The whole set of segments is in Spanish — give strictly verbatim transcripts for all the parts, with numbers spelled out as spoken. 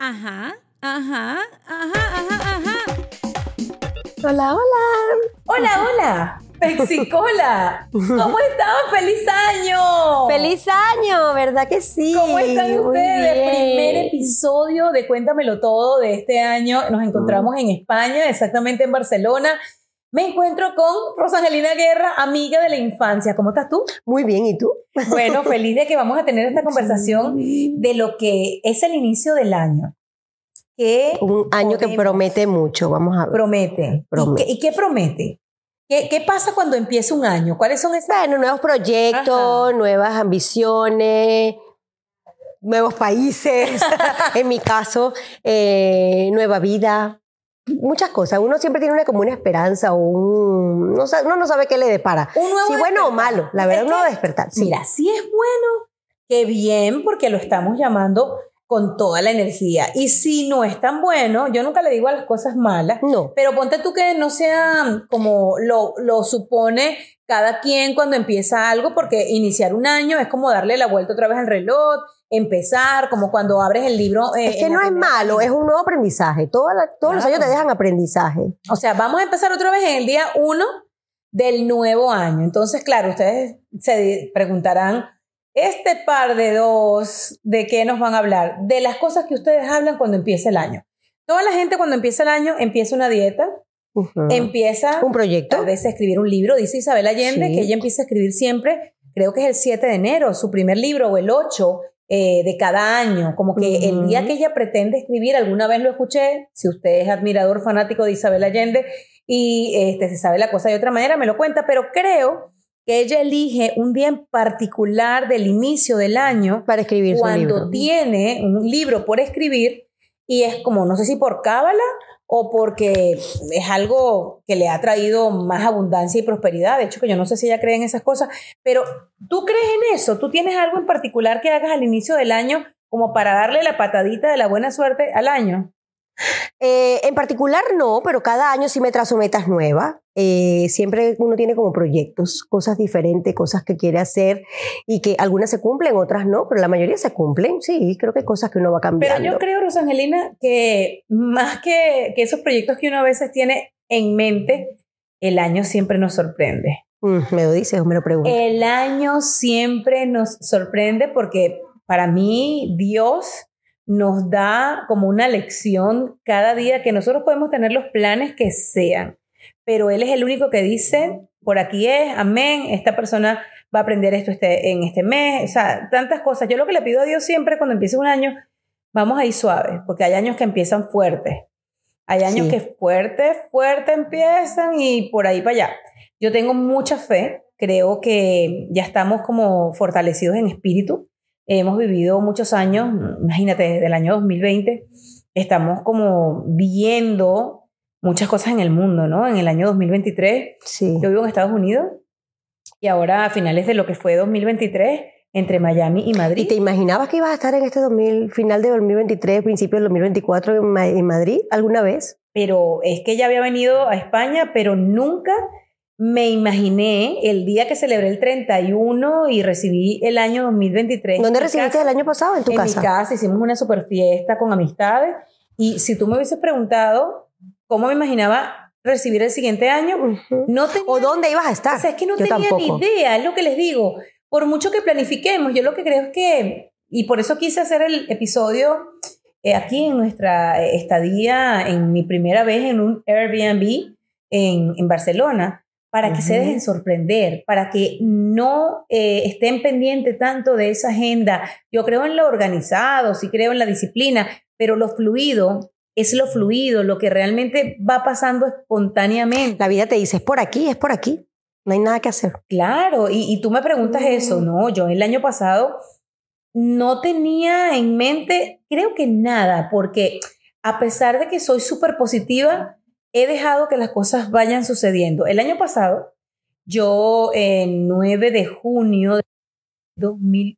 Ajá, ajá, ajá, ajá, ajá. Hola, hola. Hola, hola. Pexicola. ¿Cómo están? ¡Feliz año! ¡Feliz año! ¿Verdad que sí? ¿Cómo están Muy ustedes? bien. Primer episodio de Cuéntamelo Todo de este año. Nos encontramos mm. en España, exactamente en Barcelona. Me encuentro con Rosangelina Guerra, amiga de la infancia. ¿Cómo estás tú? Muy bien, ¿y tú? Bueno, feliz de que vamos a tener esta conversación sí. de lo que es el inicio del año. ¿Qué Un año podemos? Que promete mucho, vamos a ver. Promete. promete. ¿Y, qué, ¿Y qué promete? ¿Qué, ¿Qué pasa cuando empieza un año? ¿Cuáles son esas? Bueno, nuevos proyectos, Ajá. nuevas ambiciones, nuevos países, en mi caso, eh, nueva vida. Muchas cosas. Uno siempre tiene una, como una esperanza o un... No sabe, uno no sabe qué le depara. Un nuevo si bueno o malo. La verdad, es un nuevo despertar. Sí. Mira, si es bueno, qué bien, porque lo estamos llamando con toda la energía. Y si no es tan bueno, yo nunca le digo a las cosas malas. No. Pero ponte tú que no sea como lo, lo supone cada quien cuando empieza algo, porque iniciar un año es como darle la vuelta otra vez al reloj, empezar, como cuando abres el libro. Eh, es que no es malo, es un nuevo aprendizaje. Toda la, todos claro. los años te dejan aprendizaje. O sea, vamos a empezar otra vez en el día uno del nuevo año. Entonces, claro, ustedes se preguntarán, este par de dos, ¿de qué nos van a hablar? De las cosas que ustedes hablan cuando empieza el año. Toda la gente cuando empieza el año empieza una dieta, uh-huh. empieza un proyecto, tal vez a escribir un libro. Dice Isabel Allende sí. que ella empieza a escribir siempre, creo que es el siete de enero, su primer libro, o el ocho eh, de cada año. Como que uh-huh. el día que ella pretende escribir, alguna vez lo escuché, si usted es admirador, fanático de Isabel Allende y este, se sabe la cosa de otra manera, me lo cuenta, pero creo que ella elige un día en particular del inicio del año para escribir cuando su libro. Tiene un libro por escribir y es como, no sé si por cábala o porque es algo que le ha traído más abundancia y prosperidad. De hecho, que yo no sé si ella cree en esas cosas, pero ¿tú crees en eso? ¿Tú tienes algo en particular que hagas al inicio del año como para darle la patadita de la buena suerte al año? Eh, en particular no, pero cada año sí me trazo metas nuevas. Eh, siempre uno tiene como proyectos, cosas diferentes, cosas que quiere hacer y que algunas se cumplen, otras no, pero la mayoría se cumplen. Sí, creo que hay cosas que uno va cambiando. Pero yo creo, Rosangelina, que más que, que esos proyectos que uno a veces tiene en mente, el año siempre nos sorprende. Mm, me lo dices o me lo preguntas. El año siempre nos sorprende porque para mí Dios nos da como una lección cada día que nosotros podemos tener los planes que sean, pero Él es el único que dice, por aquí es, amén, esta persona va a aprender esto este, en este mes, o sea, tantas cosas. Yo lo que le pido a Dios siempre cuando empiece un año, vamos a ir suaves, porque hay años que empiezan fuertes, hay años sí. que fuerte, fuerte empiezan y por ahí para allá. Yo tengo mucha fe, creo que ya estamos como fortalecidos en espíritu. Hemos vivido muchos años, imagínate, desde el año dos mil veinte, estamos como viendo muchas cosas en el mundo, ¿no? En el año dos mil veintitrés, sí. yo vivo en Estados Unidos y ahora a finales de lo que fue dos mil veintitrés, entre Miami y Madrid. ¿Y te imaginabas que ibas a estar en este dos mil, final de dos mil veintitrés, principio del dos mil veinticuatro en, Ma- en Madrid alguna vez? Pero es que ya había venido a España, pero nunca me imaginé el día que celebré el treinta y uno y recibí el año dos mil veintitrés. ¿Dónde recibiste casa, el año pasado? ¿En tu en casa? En mi casa, hicimos una super fiesta con amistades y si tú me hubieses preguntado cómo me imaginaba recibir el siguiente año, uh-huh. no tenía... ¿O dónde ibas a estar? O sea, es que no yo tenía tampoco. ni idea, es lo que les digo. Por mucho que planifiquemos, yo lo que creo es que, y por eso quise hacer el episodio eh, aquí en nuestra estadía, en mi primera vez en un Airbnb en, en Barcelona, para que uh-huh. se dejen sorprender, para que no eh, estén pendientes tanto de esa agenda. Yo creo en lo organizado, sí creo en la disciplina, pero lo fluido es lo fluido, lo que realmente va pasando espontáneamente. La vida te dice, es por aquí, es por aquí, no hay nada que hacer. Claro, y, y tú me preguntas uh-huh. eso, ¿no? Yo el año pasado no tenía en mente, creo que nada, porque a pesar de que soy súper positiva, he dejado que las cosas vayan sucediendo. El año pasado, yo el nueve de junio de dos mil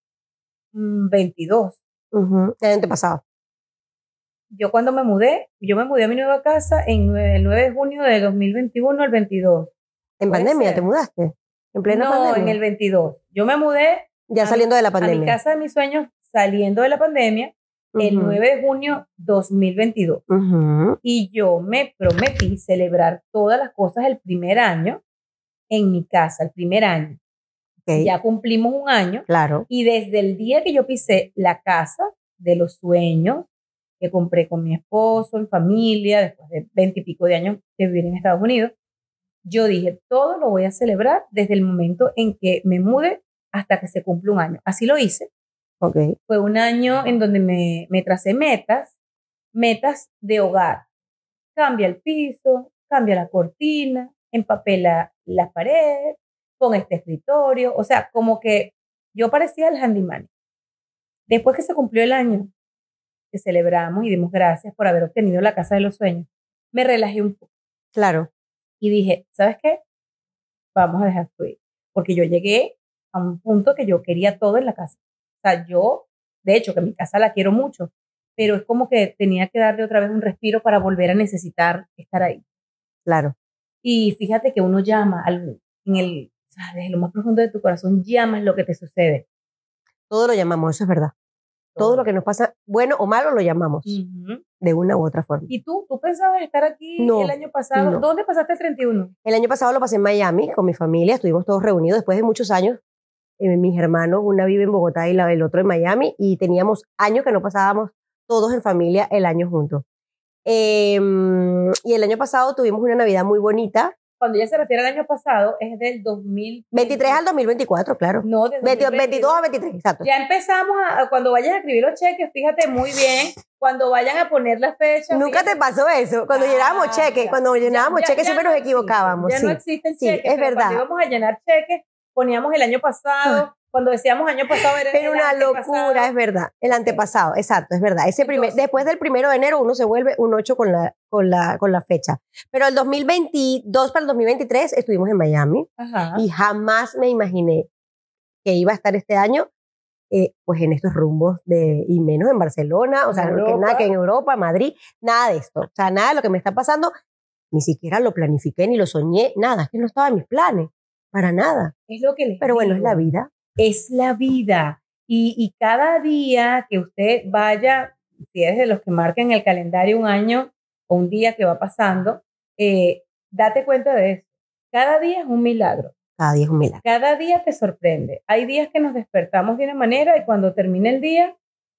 veintidós. Uh-huh. El año pasado. Yo cuando me mudé, yo me mudé a mi nueva casa en el nueve de junio de dos mil veintiuno al veintidós. ¿En pandemia ser? ¿Te mudaste? ¿En plena no, pandemia? No, en el veintidós. Yo me mudé ya saliendo mi, de la pandemia. A mi casa de mis sueños saliendo de la pandemia. Uh-huh. el nueve de junio dos mil veintidós. Uh-huh. Y yo me prometí celebrar todas las cosas el primer año en mi casa, el primer año. Okay. Ya cumplimos un año. Claro. Y desde el día que yo pisé la casa de los sueños, que compré con mi esposo, en familia, después de veinte y pico de años de vivir en Estados Unidos, yo dije, todo lo voy a celebrar desde el momento en que me mude hasta que se cumple un año. Así lo hice. Okay. Fue un año en donde me, me tracé metas, metas de hogar. Cambia el piso, cambia la cortina, empapela la pared, pon este escritorio. O sea, como que yo parecía el handyman. Después que se cumplió el año, que celebramos y dimos gracias por haber obtenido la casa de los sueños, me relajé un poco. Claro. Y dije, ¿sabes qué? Vamos a dejar fluir. Porque yo llegué a un punto que yo quería todo en la casa. O sea, yo, de hecho, que mi casa la quiero mucho, pero es como que tenía que darle otra vez un respiro para volver a necesitar estar ahí. Claro. Y fíjate que uno llama al, en el, o sea, desde lo más profundo de tu corazón, llamas lo que te sucede. Todo lo llamamos, eso es verdad. Todo, Todo lo que nos pasa, bueno o malo, lo llamamos. Uh-huh. De una u otra forma. ¿Y tú? ¿Tú pensabas estar aquí no, el año pasado? No. ¿Dónde pasaste el treinta y uno? El año pasado lo pasé en Miami con mi familia, estuvimos todos reunidos después de muchos años. Eh, mis hermanos, una vive en Bogotá y la, el otro en Miami, y teníamos años que no pasábamos todos en familia el año juntos. Eh, y el año pasado tuvimos una Navidad muy bonita. Cuando ella se refiere al año pasado, es del dos mil veintitrés al dos mil veinticuatro, claro. No, de veintidós a veintitrés, exacto. Ya empezamos a, a, cuando vayas a escribir los cheques, fíjate muy bien, cuando vayan a poner la fecha. Nunca fíjate. te pasó eso, cuando ah, llenábamos cheques, cuando llenábamos ya, cheques ya, siempre ya nos no equivocábamos. Ya sí. no existen sí, cheques, es verdad. Cuando íbamos a llenar cheques, poníamos el año pasado. Ah. Cuando decíamos año pasado era, era una locura, es verdad. El antepasado, exacto, es verdad. Ese primer, Entonces, después del primero de enero uno se vuelve un ocho con la, con la, con la fecha. Pero el dos mil veintidós para el dos mil veintitrés estuvimos en Miami. Ajá. Y jamás me imaginé que iba a estar este año eh, pues en estos rumbos de, y menos en Barcelona, o sea, que nada que en Europa, Madrid, nada de esto. O sea, nada de lo que me está pasando, ni siquiera lo planifiqué ni lo soñé, nada, es que no estaba en mis planes, para nada. Es lo que les Pero bueno, digo. es la vida. Es la vida. Y, y cada día que usted vaya, si es de los que marcan el calendario un año o un día que va pasando, eh, date cuenta de eso. Cada día es un milagro. Cada día es un milagro. Cada día te sorprende. Hay días que nos despertamos de una manera y cuando termina el día,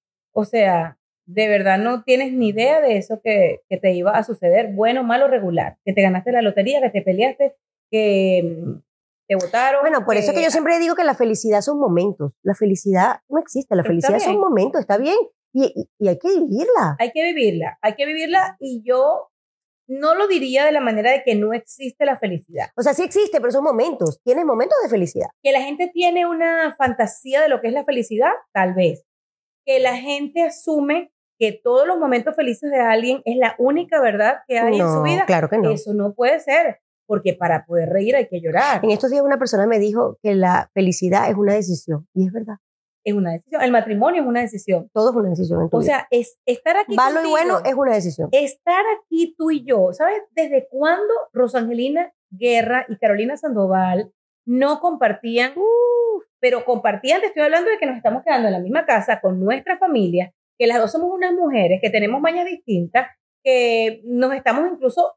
o sea, de verdad no tienes ni idea de eso que, que te iba a suceder, bueno, malo, regular. Que te ganaste la lotería, que te peleaste, que... te votaron. Bueno, por que, eso es que yo siempre digo que la felicidad son momentos. La felicidad no existe, la felicidad son momentos, está bien. Y, y, y hay que vivirla. Hay que vivirla, hay que vivirla y yo no lo diría de la manera de que no existe la felicidad. O sea, sí existe, pero son momentos. Tienes momentos de felicidad. Que la gente tiene una fantasía de lo que es la felicidad, tal vez. Que la gente asume que todos los momentos felices de alguien es la única verdad que hay no, en su vida. Claro que no. Eso no puede ser. Porque para poder reír hay que llorar. En estos días una persona me dijo que la felicidad es una decisión. Y es verdad. Es una decisión. El matrimonio es una decisión. Todo es una decisión en tu O vida. sea, es estar aquí Malo contigo, y bueno es una decisión. Estar aquí tú y yo. ¿Sabes desde cuándo Rosangelina Guerra y Carolina Sandoval no compartían? Uh, pero compartían, te estoy hablando de que nos estamos quedando en la misma casa con nuestra familia, que las dos somos unas mujeres, que tenemos mañas distintas, que nos estamos incluso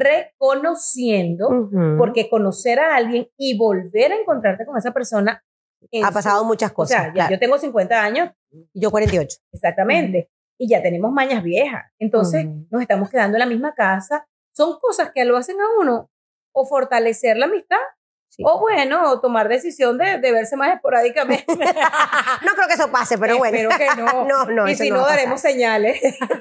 reconociendo, uh-huh. porque conocer a alguien y volver a encontrarte con esa persona ha pasado su, muchas cosas. O sea, claro. Yo tengo cincuenta años. Yo cuarenta y ocho. Exactamente. Uh-huh. Y ya tenemos mañas viejas. Entonces, uh-huh. nos estamos quedando en la misma casa. Son cosas que lo hacen a uno o fortalecer la amistad, sí. o bueno, o tomar decisión de, de verse más esporádicamente. No creo que eso pase, pero bueno. Espero que no. no, no, y eso si no, no daremos señales.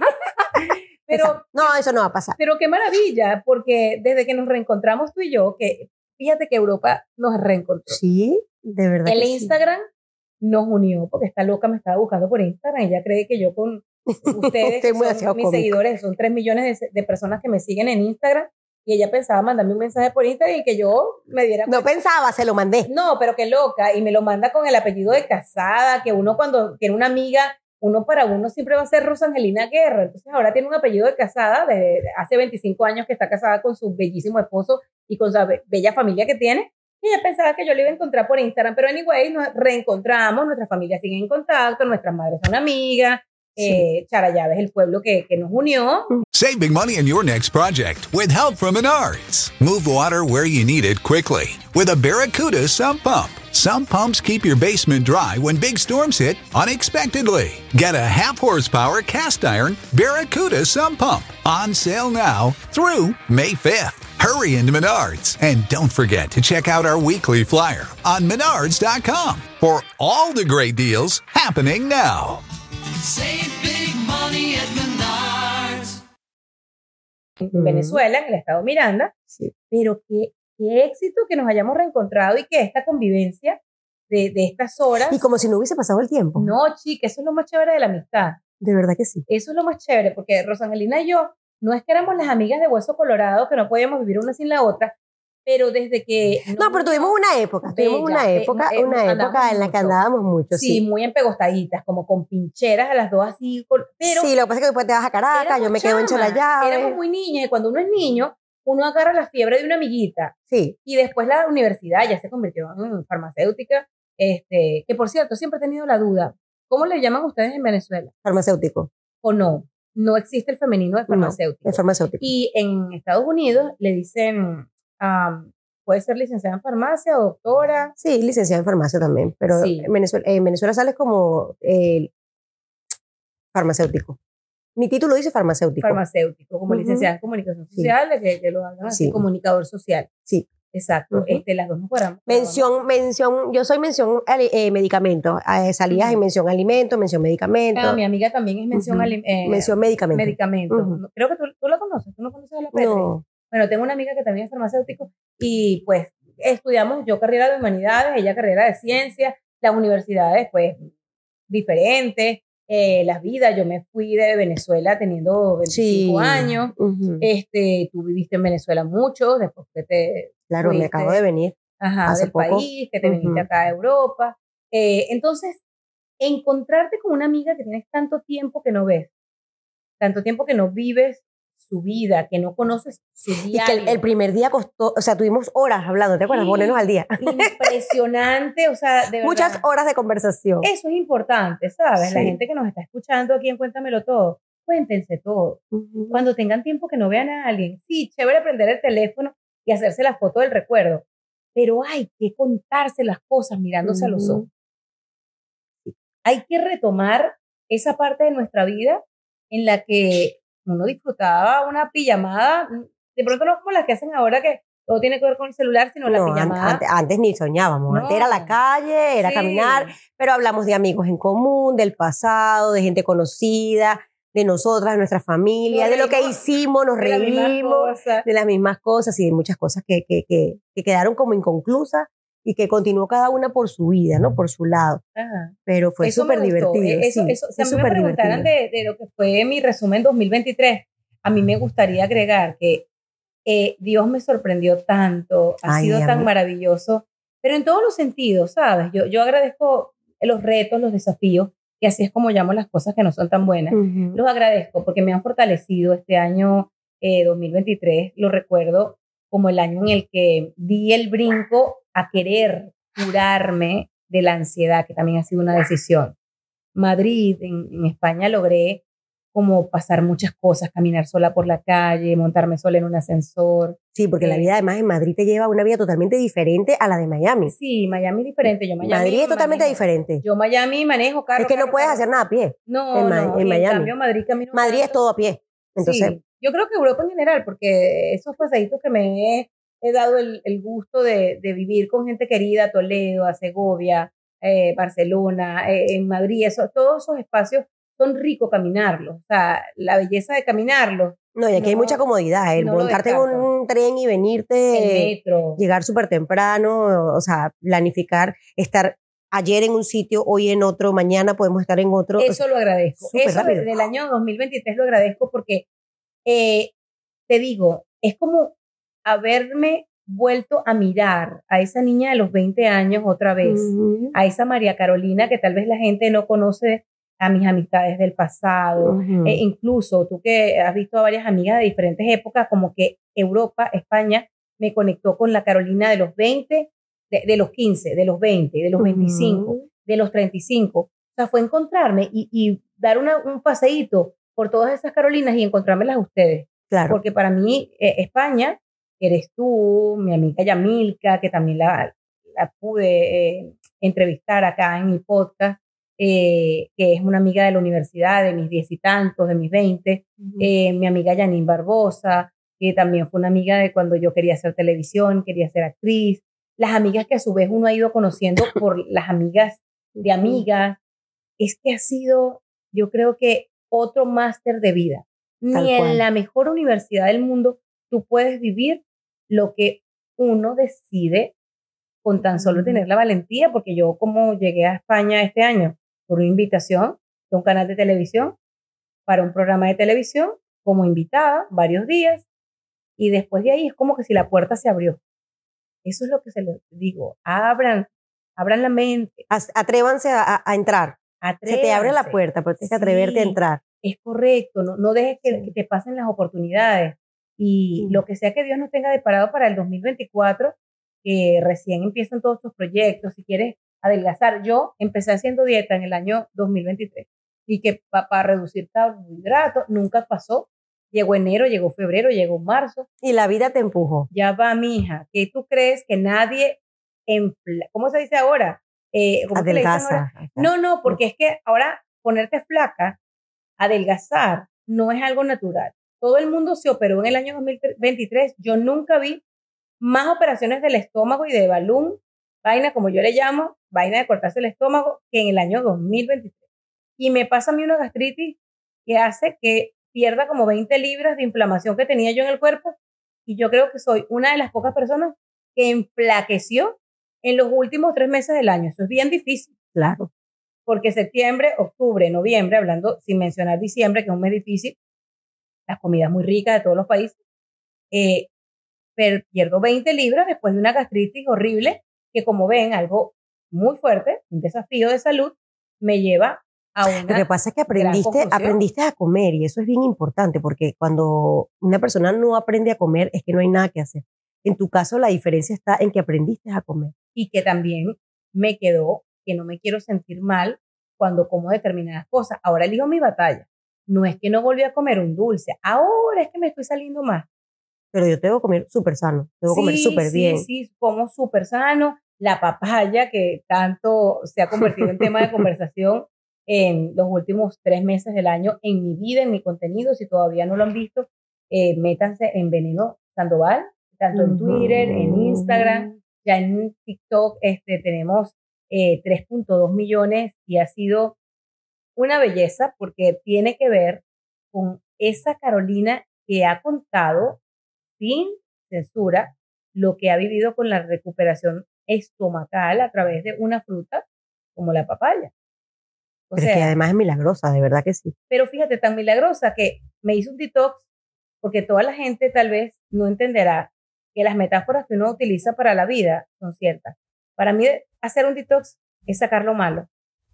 Pero, no, eso no va a pasar. Pero qué maravilla, porque desde que nos reencontramos tú y yo, que fíjate que Europa nos reencontró. Sí, de verdad. El que Instagram sí. nos unió, porque esta loca me estaba buscando por Instagram. Ella cree que yo con ustedes, que son mis seguidores, son tres millones de, de personas que me siguen en Instagram, y ella pensaba mandarme un mensaje por Instagram y que yo me diera... No pensaba, se lo mandé. No, pero qué loca, y me lo manda con el apellido de casada, que uno cuando tiene una amiga... Uno para uno siempre va a ser Rosangelina Guerra. Entonces ahora tiene un apellido de casada, de, de hace veinticinco años que está casada con su bellísimo esposo y con su be- bella familia que tiene. Y ella pensaba que yo le iba a encontrar por Instagram, pero anyway, nos reencontramos, nuestras familias siguen en contacto, nuestras madres son amigas, Eh, Charallave es el pueblo que, que nos unió. Save big money on your next project with help from Menards. Move water where you need it quickly with a Barracuda sump pump. Sump pumps keep your basement dry when big storms hit unexpectedly. Get a half horsepower cast iron Barracuda sump pump on sale now through May fifth. Hurry into Menards and don't forget to check out our weekly flyer on menards dot com for all the great deals happening now. Save big money at Menards. En Venezuela, en el estado Miranda, Sí. pero qué, qué éxito que nos hayamos reencontrado y que esta convivencia de, de estas horas. Y como si no hubiese pasado el tiempo. No, chica, eso es lo más chévere de la amistad. De verdad que sí. Eso es lo más chévere, porque Rosangelina y yo no es que éramos las amigas de hueso colorado que no podíamos vivir una sin la otra, pero desde que... No, pero tuvimos una época, tuvimos Bella, una be- época, eh, una andábamos época en la que mucho. andábamos mucho, Sí, sí. muy empegostaditas, como con pincheras a las dos así, con- pero sí, lo que pasa es que después te vas a Caracas, éramos yo me quedo en chamas, Charallave. éramos muy niñas, y cuando uno es niño, uno agarra la fiebre de una amiguita, Sí, y después la universidad ya se convirtió en farmacéutica, este, que por cierto, siempre he tenido la duda, ¿cómo le llaman ustedes en Venezuela? farmacéutico. ¿O no? No existe el femenino de No, farmacéutico. es farmacéutico. Y en Estados Unidos le dicen, um, puede ser licenciada en farmacia, doctora. Sí, licenciada en farmacia también, pero Sí. en, Venezuela, en Venezuela sales como eh, farmacéutico. Mi título dice farmacéutico. farmacéutico, como Ujú. licenciada en comunicación Sí. social, de que, que lo hagan así, Sí. comunicador social. Sí. Exacto. Ujú. este, las dos nos fueron. Mención, mención, yo soy mención ali- eh, medicamento. Eh, salías Ujú. en mención alimento, mención medicamento, Ah, mi amiga también es mención Ujú. alim- eh, mención medicamento. medicamentos. Ujú. Creo que tú, tú la conoces, tú no conoces a la Petri. No, Bueno, tengo una amiga que también es farmacéutico y pues estudiamos yo carrera de humanidades, ella carrera de ciencias, las universidades pues diferentes, eh, las vidas, yo me fui de Venezuela teniendo veinticinco sí. años, Ujú. este, tú viviste en Venezuela mucho, después que te Claro, me fuiste, acabo de venir. ajá, hace del poco. país, que te viniste Ujú. acá a Europa, eh, entonces encontrarte con una amiga que tienes tanto tiempo que no ves, tanto tiempo que no vives su vida, que no conoces su Y que diario. el, el primer día costó, o sea, tuvimos horas hablando, ¿te acuerdas? Sí. Ponernos al día. Impresionante, o sea, de verdad. Muchas horas de conversación. Eso es importante, ¿sabes? La Sí. gente que nos está escuchando aquí en Cuéntamelo Todo, cuéntense todo. Ujú. Cuando tengan tiempo que no vean a alguien, sí, chévere prender el teléfono y hacerse la foto del recuerdo, pero hay que contarse las cosas mirándose a los Ujú. ojos. Hay que retomar esa parte de nuestra vida en la que uno disfrutaba una pijamada, de pronto no como las que hacen ahora que todo tiene que ver con el celular, sino la No, an- pijamada. antes, antes ni soñábamos. No. Antes era la calle, era Sí. caminar, pero hablamos de amigos en común, del pasado, de gente conocida, de nosotras, de nuestra familia, Nos de lo que reímos hicimos, nos de las mismas reímos, cosas. de las mismas cosas y de muchas cosas que, que, que, que quedaron como inconclusas y que continuó cada una por su vida, ¿no? Por su lado. Ajá. Pero fue Eso me súper gustó. divertido. Eh, Eso, sí, eso, si fue a mí me súper preguntaran divertido. de, de lo que fue mi resumen dos mil veintitrés, a mí me gustaría agregar que eh, Dios me sorprendió tanto, ha Ay, sido a tan mí. maravilloso, pero en todos los sentidos, ¿sabes? Yo, yo agradezco los retos, los desafíos, y así es como llamo las cosas que no son tan buenas. Ujú. Los agradezco porque me han fortalecido este año eh, dos mil veintitrés, lo recuerdo como el año en el que di el brinco a querer curarme de la ansiedad, que también ha sido una decisión. Madrid, en, en España, logré como pasar muchas cosas, caminar sola por la calle, montarme sola en un ascensor. Sí, porque la Eh, vida además en Madrid te lleva a una vida totalmente diferente a la de Miami. Sí, Miami es diferente. Yo Miami Madrid es totalmente manejo- diferente. Yo Miami manejo carro. es que no carro, puedes carro. hacer nada a pie. No, en Ma- no, en y Miami. cambio Madrid camino Madrid es tanto. todo a pie. Entonces, Sí, yo creo que Europa en general, porque esos paseitos que me he, he dado el, el gusto de, de vivir con gente querida, Toledo, a Segovia, eh, Barcelona, eh, en Madrid, eso, todos esos espacios son ricos caminarlos. O sea, la belleza de caminarlos, no, y aquí hay no, mucha comodidad. El no lo montarte en descarto. un tren y el venirte, metro. llegar súper temprano, o sea, planificar, estar ayer en un sitio, hoy en otro, mañana podemos estar en otro. Eso lo agradezco. súper Eso de- rápido. del año dos mil veintitrés lo agradezco porque, eh, te digo, es como haberme vuelto a mirar a esa niña de los veinte años otra vez, Ujú, a esa María Carolina que tal vez la gente no conoce, a mis amistades del pasado, ujú. e incluso tú que has visto a varias amigas de diferentes épocas, como que Europa, España, me conectó con la Carolina de los veinte, de, de los quince, de los veinte, de los veinticinco, Ujú. de los treinta y cinco. O sea, fue encontrarme y, y dar una, un paseíto por todas esas Carolinas y encontrármelas a ustedes. Claro. Porque para mí, eh, España, eres tú, mi amiga Yamilka, que también la, la pude eh, entrevistar acá en mi podcast, eh, que es una amiga de la universidad, de mis diez y tantos, de mis veinte, uh-huh. eh, mi amiga Janine Barbosa, que también fue una amiga de cuando yo quería hacer televisión, quería ser actriz, las amigas que a su vez uno ha ido conociendo por las amigas de amigas, es que ha sido, yo creo que otro máster de vida. Tal Ni cual. En la mejor universidad del mundo tú puedes vivir lo que uno decide con tan solo uh-huh. tener la valentía, porque yo como llegué a España este año por una invitación de un canal de televisión para un programa de televisión como invitada varios días, y después de ahí es como que si la puerta se abrió. Eso es lo que se les digo, abran, abran la mente. Atrévanse a, a entrar. Atrévanse. Se te abre la puerta, pero tienes que atreverte sí, a entrar. Es correcto, no, no dejes que, que te pasen las oportunidades. Y sí. lo que sea que Dios nos tenga deparado para el dos mil veinticuatro, que recién empiezan todos estos proyectos, si quieres adelgazar. Yo empecé haciendo dieta en el año dos mil veintitrés y que para pa reducir carbohidratos nunca pasó. Llegó enero, llegó febrero, llegó marzo. Y la vida te empujó. Ya va, mija. ¿Qué tú crees que nadie, enfla- ¿cómo se dice ahora? Eh, ¿cómo Adelgaza. ahora? No, no, porque es que ahora ponerte flaca, adelgazar, no es algo natural. Todo el mundo se operó en el año dos mil veintitrés. Yo nunca vi más operaciones del estómago y de balón, vaina como yo le llamo, vaina de cortarse el estómago, que en el año dos mil veintitrés. Y me pasa a mí una gastritis que hace que pierda como veinte libras de inflamación que tenía yo en el cuerpo, y yo creo que soy una de las pocas personas que enflaqueció en los últimos tres meses del año. Eso es bien difícil. Claro. Porque septiembre, octubre, noviembre, hablando sin mencionar diciembre, que es un mes difícil, las comidas muy ricas de todos los países, eh, pero pierdo veinte libras después de una gastritis horrible, que como ven, algo muy fuerte, un desafío de salud, me lleva a una Lo que pasa es que aprendiste, aprendiste a comer, y eso es bien importante, porque cuando una persona no aprende a comer es que no hay nada que hacer. En tu caso, la diferencia está en que aprendiste a comer. Y que también me quedó que no me quiero sentir mal cuando como determinadas cosas. Ahora elijo mi batalla. No es que no volví a comer un dulce, ahora es que me estoy saliendo más. Pero yo tengo que comer súper sano, tengo que sí, comer súper sí, bien. Sí, sí, como súper sano. La papaya, que tanto se ha convertido en tema de conversación en los últimos tres meses del año en mi vida, en mi contenido. Si todavía no lo han visto, eh, métanse en Veneno Sandoval, tanto en Twitter, en Instagram, ya en TikTok este, tenemos eh, tres punto dos millones, y ha sido una belleza porque tiene que ver con esa Carolina que ha contado sin censura lo que ha vivido con la recuperación estomacal a través de una fruta como la papaya. O pero sea, es que además es milagrosa, de verdad que sí. Pero fíjate, tan milagrosa que me hizo un detox, porque toda la gente tal vez no entenderá que las metáforas que uno utiliza para la vida son ciertas. Para mí, hacer un detox es sacar lo malo,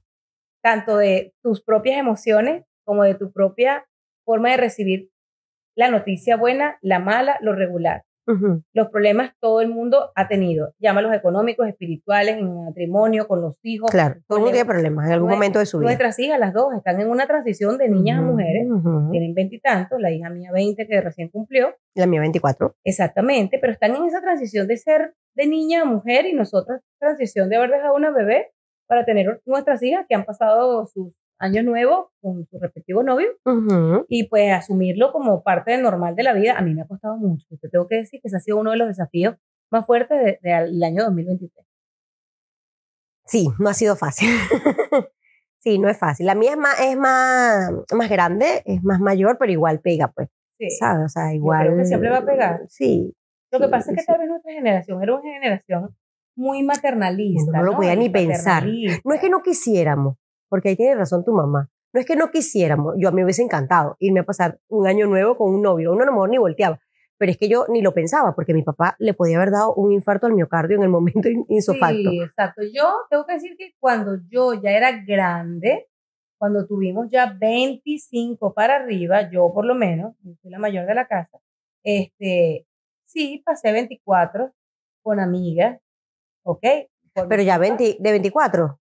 tanto de tus propias emociones como de tu propia forma de recibir la noticia buena, la mala, lo regular. Uh-huh. Los problemas todo el mundo ha tenido, llámalos económicos, espirituales, en un matrimonio, con los hijos. Claro, todo el mundo tiene problemas en algún Nuestra, momento de su vida. Nuestras hijas, las dos, están en una transición de niñas uh-huh, a mujeres, uh-huh. tienen veintitantos, la hija mía veinte que recién cumplió. La mía veinticuatro. Exactamente, pero están en esa transición de ser de niña a mujer, y nosotros transición de haber dejado una bebé para tener nuestras hijas que han pasado sus años nuevos con sus respectivos novios, uh-huh. y pues asumirlo como parte del normal de la vida. A mí me ha costado mucho. Te tengo que decir que ese ha sido uno de los desafíos más fuertes del de, de año dos mil veintitrés. Sí, no ha sido fácil. Sí, no es fácil. La mía es más, es más, más grande, es más mayor, pero igual pega, pues. Sí. ¿Sabes? O sea, igual. Yo creo que siempre va a pegar. Sí. Lo sí, que pasa es que sí. tal vez nuestra generación era una generación muy maternalista. No, no lo ¿no? podía ni pensar. No es que no quisiéramos, porque ahí tiene razón tu mamá. No es que no quisiéramos. Yo a mí me hubiese encantado irme a pasar un año nuevo con un novio. Uno a lo mejor ni volteaba. Pero es que yo ni lo pensaba, porque mi papá le podía haber dado un infarto al miocardio en el momento insofacto. Sí, exacto. Yo tengo que decir que cuando yo ya era grande, cuando tuvimos ya veinticinco para arriba, yo por lo menos, yo soy la mayor de la casa, este, sí, pasé veinticuatro con amigas, ¿ok? Pero ya veinte, de veinticuatro.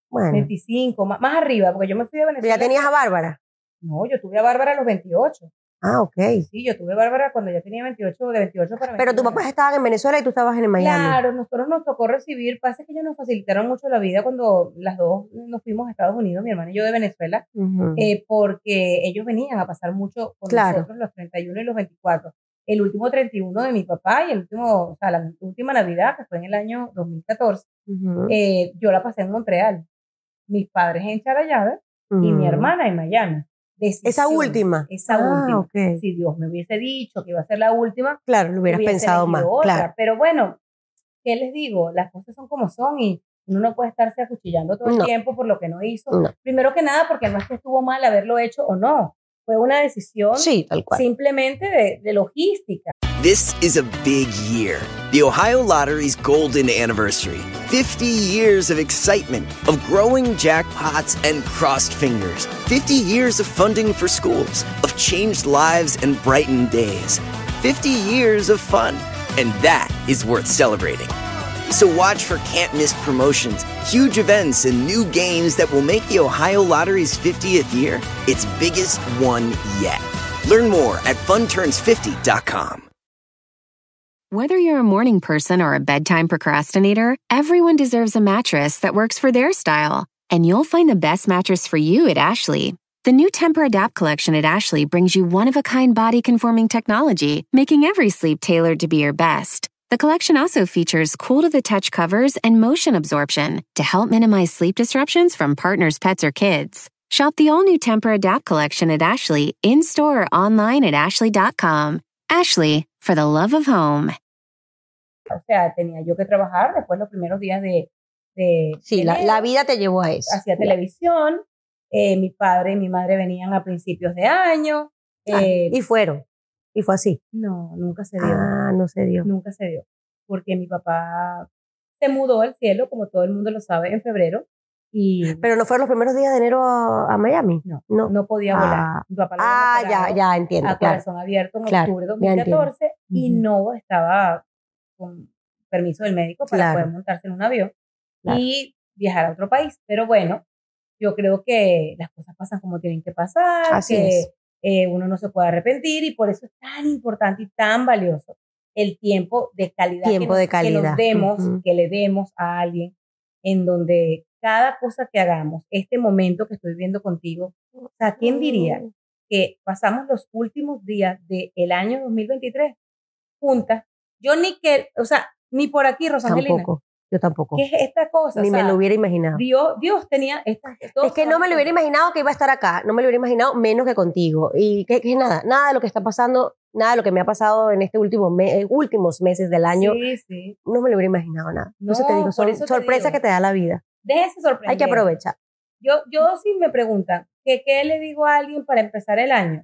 Bueno. veinticinco, más, más arriba, porque yo me fui de ¿Pero Venezuela. ya tenías a Bárbara? No, yo tuve a Bárbara a los veintiocho. Ah, ok. Sí, yo tuve a Bárbara cuando ya tenía veintiocho, de veintiocho para Pero tus veintinueve. papás estaban en Venezuela y tú estabas en Miami. Claro, nosotros nos tocó recibir, pasa que ellos nos facilitaron mucho la vida cuando las dos nos fuimos a Estados Unidos, mi hermana y yo de Venezuela, Ujú. eh, porque ellos venían a pasar mucho con Claro. nosotros los treinta y uno y los veinticuatro. El último treinta y uno de mi papá y el último, o sea, la última Navidad, que fue en el año dos mil catorce, Ujú. eh, yo la pasé en Montreal. Mis padres en Charallave y mi Ujú. hermana en Miami. Esa Decisión, última. Esa Ah, última. ok. Si Dios me hubiese dicho que iba a ser la última, Claro, lo hubieras hubiese pensado más. elegido otra. Claro. Pero bueno, ¿qué les digo? Las cosas son como son y uno no puede estarse acuchillando todo el No. tiempo por lo que no hizo. No. Primero que nada, porque no es que estuvo mal haberlo hecho o no. Fue una decisión Sí, tal cual. simplemente de, de logística. This is a big year. The Ohio Lottery's golden anniversary. fifty years of excitement, of growing jackpots and crossed fingers. fifty years of funding for schools, of changed lives and brightened days. fifty years of fun. And that is worth celebrating. So watch for can't-miss promotions, huge events, and new games that will make the Ohio Lottery's fiftieth year its biggest one yet. Learn more at fun turns fifty dot com. Whether you're a morning person or a bedtime procrastinator, everyone deserves a mattress that works for their style. And you'll find the best mattress for you at Ashley. The new Temper-Adapt collection at Ashley brings you one-of-a-kind body-conforming technology, making every sleep tailored to be your best. The collection also features cool-to-the-touch covers and motion absorption to help minimize sleep disruptions from partners, pets, or kids. Shop the all-new Temper-Adapt collection at Ashley, in-store or online at ashley dot com. Ashley, for the love of home. O sea, tenía yo que trabajar después los primeros días de... de Sí, de la, enero. la vida te llevó a eso. Hacía televisión. Eh, mi padre y mi madre venían a principios de año. Ah, Eh, y fueron. Y fue así. no, nunca se dio. Ah, no se dio. Nunca se dio. Porque mi papá se mudó al cielo, como todo el mundo lo sabe, en febrero. Y Pero no fueron los primeros días de enero a, a Miami. no, no. no, podía volar. Ah, Mi papá lo ah habían ya, operado ya entiendo. a Claro. corazón abierto en Claro, octubre de ya dos mil entiendo. catorce y Ujú. no estaba con permiso del médico para Claro. poder montarse en un avión Claro. y viajar a otro país. Pero bueno, yo creo que las cosas pasan como tienen que pasar, Así que es. eh, uno no se puede arrepentir y por eso es tan importante y tan valioso el tiempo de calidad, Tiempo que, nos, de que calidad. nos demos, Ujú. que le demos a alguien, en donde cada cosa que hagamos, este momento que estoy viviendo contigo, o sea, ¿quién diría que pasamos los últimos días del año dos mil veintitrés juntas? Yo ni que, o sea, ni por aquí, Rosangelina. Tampoco. Yo tampoco. ¿Qué es esta cosa? Ni O sea, me lo hubiera imaginado. Dios, Dios tenía estas Es que no me lo hubiera imaginado que iba a estar acá. No me lo hubiera imaginado menos que contigo. Y que, que nada, nada de lo que está pasando, nada de lo que me ha pasado en este último me- últimos meses del año, Sí, sí. no me lo hubiera imaginado nada. No, eso te digo, por son eso te sorpresas digo. que te da la vida. Déjese sorprender. Hay que aprovechar. Yo, yo sí me preguntan, ¿qué, ¿qué le digo a alguien para empezar el año?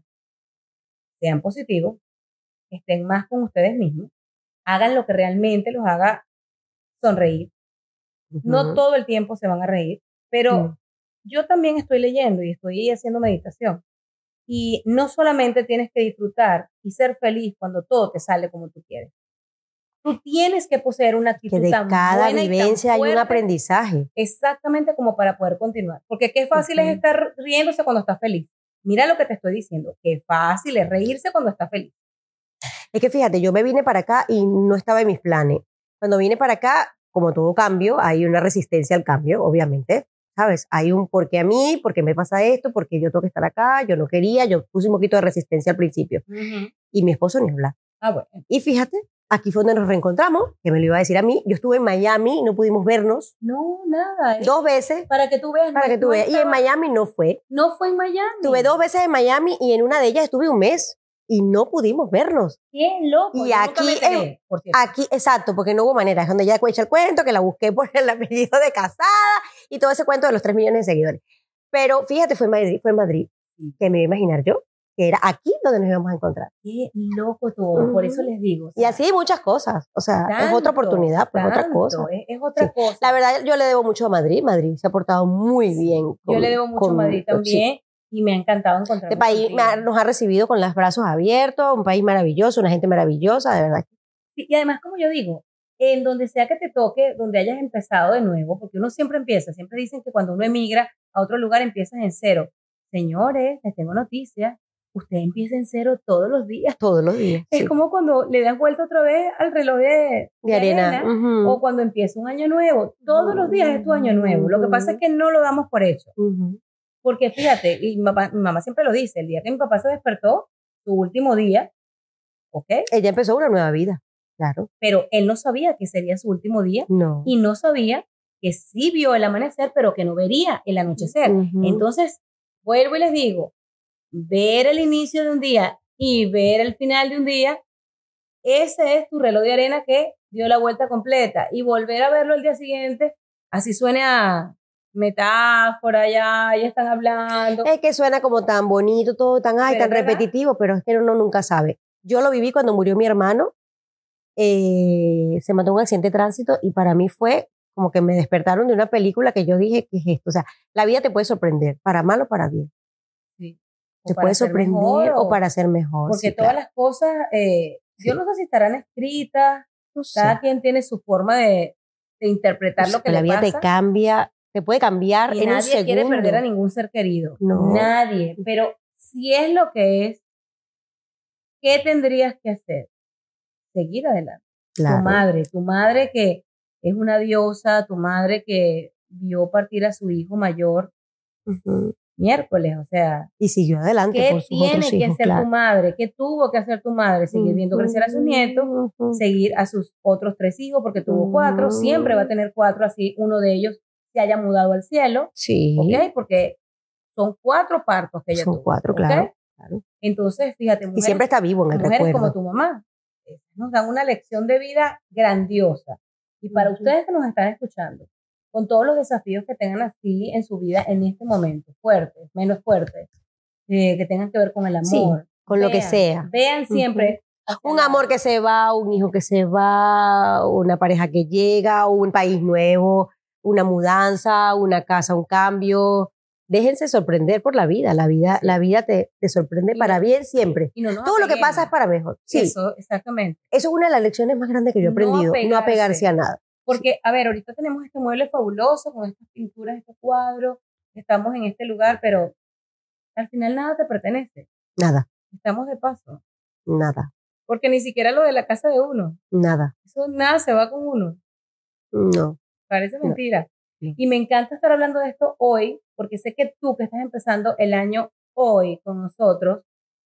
Sean positivos, estén más con ustedes mismos, hagan lo que realmente los haga sonreír. No Ujú. todo el tiempo se van a reír, pero Mm. yo también estoy leyendo y estoy haciendo meditación. Y no solamente tienes que disfrutar y ser feliz cuando todo te sale como tú quieres. Tú tienes que poseer una actitud Que de tan cada buena y tan vivencia hay un fuerte, aprendizaje. exactamente como para poder continuar. Porque qué fácil Ujú. es estar riéndose cuando estás feliz. Mira lo que te estoy diciendo. Qué fácil es reírse cuando estás feliz. Es que fíjate, yo me vine para acá y no estaba en mis planes. Cuando vine para acá, como todo cambio, hay una resistencia al cambio, obviamente. ¿Sabes? Hay un por qué a mí, por qué me pasa esto, por qué yo tengo que estar acá, yo no quería, yo puse un poquito de resistencia al principio. Y mi esposo ni hablar. Ah, bueno. Y fíjate, aquí fue donde nos reencontramos, que me lo iba a decir a mí. Yo estuve en Miami y no pudimos vernos No, nada. es dos veces Para que tú veas. para no- que tú no veas. Y en estaba- Miami no fue. No fue en Miami. Estuve dos veces en Miami y en una de ellas estuve un mes y no pudimos vernos. Qué loco. Y yo nunca aquí me enteré, en- por cierto. Aquí, exacto, porque no hubo manera. Es donde ella echa el cuento, que la busqué por el apellido de casada y todo ese cuento de los tres millones de seguidores. Pero fíjate, fue en Madrid, fue en Madrid que me iba a imaginar yo que era aquí donde nos íbamos a encontrar. Qué loco todo. Por eso Ujú. les digo. o Y sea, así hay muchas cosas. O sea, es tanto, otra oportunidad, pues otra tanto, cosa. Es, es otra Sí. cosa. La verdad, yo le debo mucho a Madrid. Madrid se ha portado muy bien. Yo con- le debo mucho a con- Madrid sí. también y me ha encantado encontrarme Este país contigo. me ha- nos ha recibido con los brazos abiertos, un país maravilloso, una gente maravillosa, de verdad. Sí, y además, como yo digo, en donde sea que te toque, donde hayas empezado de nuevo, porque uno siempre empieza, siempre dicen que cuando uno emigra a otro lugar empiezas en cero. Señores, les tengo noticias, usted empieza en cero todos los días. Todos los días. Es sí. como cuando le das vuelta otra vez al reloj de, De arena. Ujú. o cuando empieza un año nuevo. Todos los días es tu año nuevo. Lo que pasa es que no lo damos por hecho. Ujú. Porque fíjate, y mi mamá, mi mamá siempre lo dice, el día que mi papá se despertó, su último día, ¿ok? Ella empezó una nueva vida, claro. Pero él no sabía que sería su último día No. y no sabía que sí vio el amanecer, pero que no vería el anochecer. Ujú. Entonces, vuelvo y les digo, ver el inicio de un día y ver el final de un día, ese es tu reloj de arena que dio la vuelta completa. Y volver a verlo el día siguiente, así suene a metáfora, ya, ya están hablando. Es que suena como tan bonito, todo tan, ay, Pero tan es verdad. repetitivo, pero es que uno nunca sabe. Yo lo viví cuando murió mi hermano, eh, se mató en un accidente de tránsito y para mí fue como que me despertaron de una película que yo dije, ¿qué es esto? O sea, la vida te puede sorprender, para mal o para bien. Sí. O Te para puede ser sorprender mejor, o para ser mejor. Porque sí, todas claro. las cosas, eh, Sí. yo no sé si estarán escritas, No sé. cada quien tiene su forma de, de interpretar O lo sea, que la le vida pasa. te cambia, te puede cambiar Y en un nadie segundo. quiere perder a ningún ser querido. No. Nadie. Pero si es lo que es, ¿qué tendrías que hacer? Seguir adelante. Claro. Tu madre, tu madre que es una diosa, tu madre que vio partir a su hijo mayor Ujú. miércoles, o sea, Y siguió adelante ¿qué por sus tiene otros que hijos, hacer claro. tu madre? ¿Qué tuvo que hacer tu madre? Seguir viendo crecer a sus nietos, Ujú. seguir a sus otros tres hijos, porque tuvo cuatro, siempre va a tener cuatro, así uno de ellos se haya mudado al cielo, Sí. ¿ok? Porque son cuatro partos que ella Son tuvo. cuatro, ¿ok? claro. claro. Entonces, fíjate, Y mujeres, siempre está vivo en el mujeres recuerdo. como tu mamá, eh, nos dan una lección de vida grandiosa. Y para Ujú. ustedes que nos están escuchando, con todos los desafíos que tengan así en su vida en este momento, fuertes, menos fuertes, eh, que tengan que ver con el amor. Sí, con lo que vean, sea. Vean siempre. hacia Un el amor lado. que se va, un hijo que se va, una pareja que llega, un país nuevo, una mudanza, una casa, un cambio. Déjense sorprender por la vida. La vida, Sí. la vida te, te sorprende Y para no- bien siempre. Y no nos Todo lo que apeguemos. pasa es para mejor. Sí, eso, Eso, exactamente. es una de las lecciones más grandes que yo he No aprendido. No apegarse. apegarse a nada. Porque, a ver, ahorita tenemos este mueble fabuloso con estas pinturas, estos cuadros, estamos en este lugar, pero al final nada te pertenece. Nada, Estamos de paso. nada, Porque ni siquiera lo de la casa de uno. nada. Eso nada se va con uno. No. Parece No. mentira. No. Y me encanta estar hablando de esto hoy, porque sé que tú que estás empezando el año hoy con nosotros,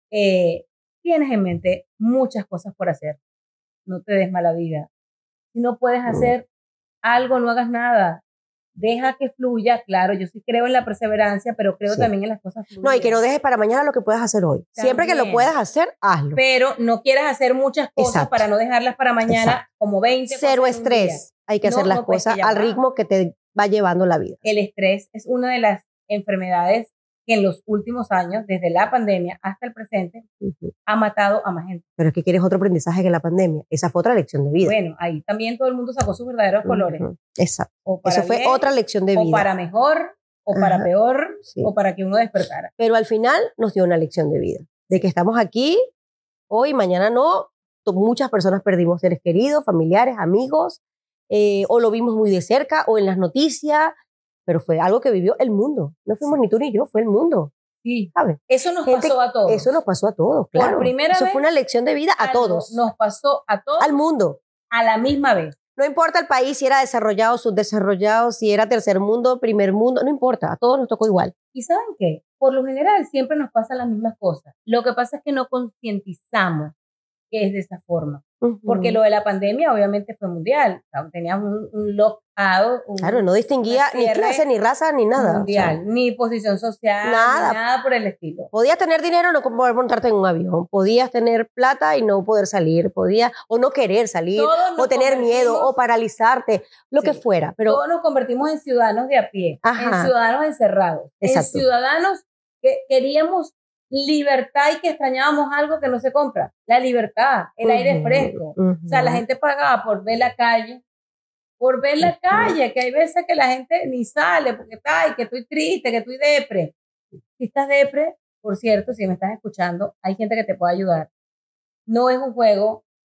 eh, tienes en mente muchas cosas por hacer. No te des mala vida. Si no puedes hacer algo, no hagas nada. Deja que fluya. Claro, yo sí creo en la perseverancia, pero creo Sí. también en las cosas fluidas. No, y que no dejes para mañana lo que puedas hacer hoy. Siempre que lo También. puedas hacer, hazlo. Pero no quieras hacer muchas cosas Exacto. para no dejarlas para mañana, Exacto. como veinte Cero cosas en un día. estrés. Hay que No, hacer las no, pues, cosas que ya al va. ritmo que te va llevando la vida. El estrés es una de las enfermedades que en los últimos años, desde la pandemia hasta el presente, Ujú. ha matado a más gente. Pero es que quieres otro aprendizaje que la pandemia. Esa fue otra lección de vida. Bueno, ahí también todo el mundo sacó sus verdaderos colores. Ujú. Exacto. O para Eso fue bien, otra lección de o vida. para mejor, o para Ajá. peor, Sí. o para que uno despertara. Pero al final nos dio una lección de vida. De que estamos aquí, hoy, mañana no. To- Muchas personas perdimos seres queridos, familiares, amigos, eh, o lo vimos muy de cerca, o en las noticias, pero fue algo que vivió el mundo. No fuimos ni tú ni yo, fue el mundo. Sí. ¿Sabes? Eso nos Gente- pasó a todos. Eso nos pasó a todos, Por claro. primera Eso vez, fue una lección de vida a Algo todos, Nos pasó a todos al mundo. a la misma vez. No importa el país, si era desarrollado, subdesarrollado, si era tercer mundo, primer mundo, no importa, a todos nos tocó igual. ¿Y saben qué? Por lo general siempre nos pasan las mismas cosas. Lo que pasa es que no concientizamos que es de esa forma. Porque Ujú. lo de la pandemia obviamente fue mundial. O sea, teníamos un, un lockdown, un, Claro, no distinguía una ni cierre clase, ni raza, ni nada. mundial, O sea, ni posición social, nada. ni nada por el estilo. podías tener dinero y no poder montarte en un avión. Podías tener plata y no poder salir. Podías, o no querer salir, Todos nos o tener miedo, convertimos- o paralizarte, lo Sí. que fuera. Pero Todos nos convertimos en ciudadanos de a pie, Ajá. en ciudadanos encerrados, Exacto. en ciudadanos que queríamos libertad y que extrañábamos algo que no se compra, la libertad, el aire Ujú, fresco. ujú. O sea, la gente pagaba por ver la calle, por ver la Ujú. calle, que hay veces que la gente ni sale porque está, ay, que estoy triste, que estoy depre. Si estás depre, por cierto, si me estás escuchando, hay gente que te puede ayudar. No es un juego,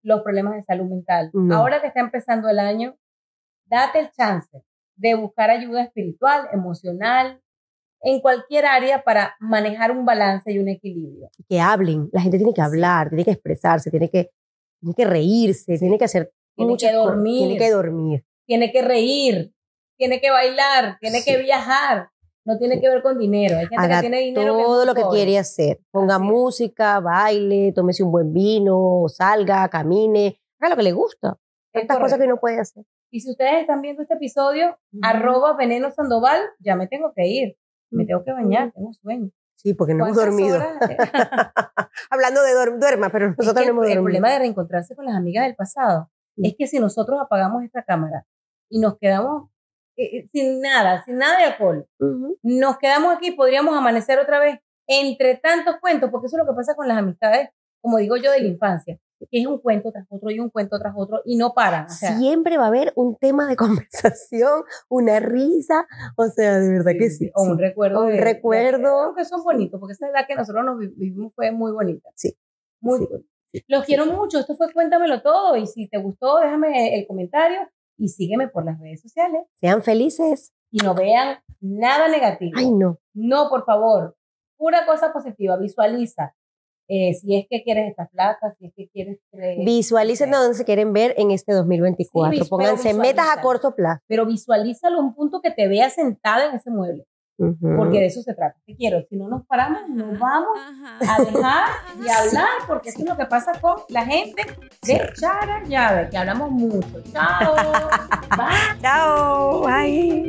los problemas de salud mental. No. Ahora que está empezando el año, date el chance de buscar ayuda espiritual, emocional, en cualquier área para manejar un balance y un equilibrio. Que hablen, la gente tiene que hablar, tiene que expresarse, tiene que, tiene que reírse, tiene que hacer Tiene muchas que cosas, dormir. tiene que dormir. Tiene que reír, tiene que bailar, tiene Sí. que viajar. No tiene que ver con dinero. Hay gente Haga que tiene dinero que es todo muy lo que pobre. quiere hacer. Ponga Así es. música, baile, tómese un buen vino, salga, camine, haga lo que le gusta. Es Tantas cosas correcto. que uno puede hacer. Y si ustedes están viendo este episodio, Ujú. arroba Veneno Sandoval, ya me tengo que ir. Me tengo que bañar, tengo sueño. Sí, porque no hemos ¿Cuántas dormido. horas? Hablando de duer- duerma, pero Es nosotros que no hemos el dormido. problema de reencontrarse con las amigas del pasado Sí. es que si nosotros apagamos esta cámara y nos quedamos eh, eh, sin nada, sin nada de alcohol, Ujú. nos quedamos aquí, podríamos amanecer otra vez entre tantos cuentos, porque eso es lo que pasa con las amistades, como digo yo, de la infancia, que es un cuento tras otro y un cuento tras otro y no paran. O sea, Siempre va a haber un tema de conversación, una risa, o sea, de verdad que sí. o un sí. recuerdo. Un de- recuerdo. de- que son bonitos, porque esa edad que nosotros nos vi- vivimos fue muy bonita. Sí. Muy Sí. bonita. Los quiero mucho. Esto fue Cuéntamelo Todo. Y si te gustó, déjame el comentario y sígueme por las redes sociales. Sean felices. Y no vean nada negativo. Ay, no. No, por favor. Pura cosa positiva. Visualiza. Eh, si es que quieres estar flaca, si es que quieres... eh, Visualicen a dónde se quieren ver en este dos mil veinticuatro. Sí, vis- pero Pónganse metas a visualízalo. corto plazo. Pero visualízalo a un punto que te veas sentada en ese mueble. Ujú. Porque de eso se trata. Te quiero. Si no nos paramos, nos vamos Ajá. a dejar de hablar, porque eso es lo que pasa con la gente de Chara Llave, que hablamos mucho. Chao. Bye. Chao. Bye.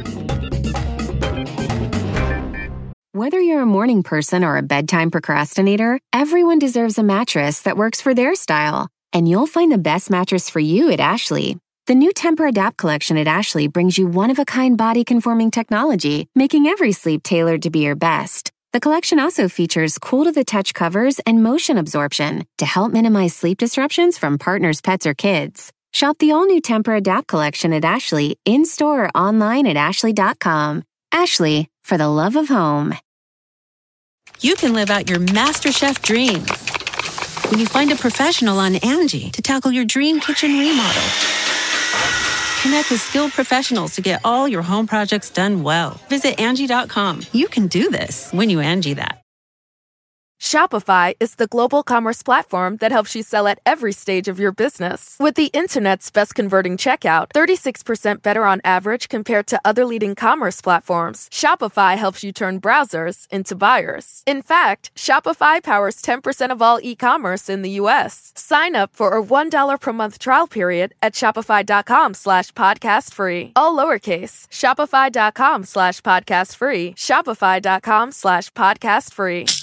Whether you're a morning person or a bedtime procrastinator, everyone deserves a mattress that works for their style. And you'll find the best mattress for you at Ashley. The new Temper-Adapt collection at Ashley brings you one-of-a-kind body-conforming technology, making every sleep tailored to be your best. The collection also features cool-to-the-touch covers and motion absorption to help minimize sleep disruptions from partners, pets, or kids. Shop the all-new Temper-Adapt collection at Ashley, in-store or online at ashley dot com. Ashley, for the love of home. You can live out your MasterChef dreams when you find a professional on Angie to tackle your dream kitchen remodel. Connect with skilled professionals to get all your home projects done well. Visit Angie dot com. You can do this when you Angie that. Shopify is the global commerce platform that helps you sell at every stage of your business. With the internet's best converting checkout, thirty-six percent better on average compared to other leading commerce platforms, Shopify helps you turn browsers into buyers. In fact, Shopify powers ten percent of all e-commerce in the U S. Sign up for a one dollar per month trial period at shopify.com slash podcast free. All lowercase, shopify.com slash podcast free, shopify.com slash podcast free.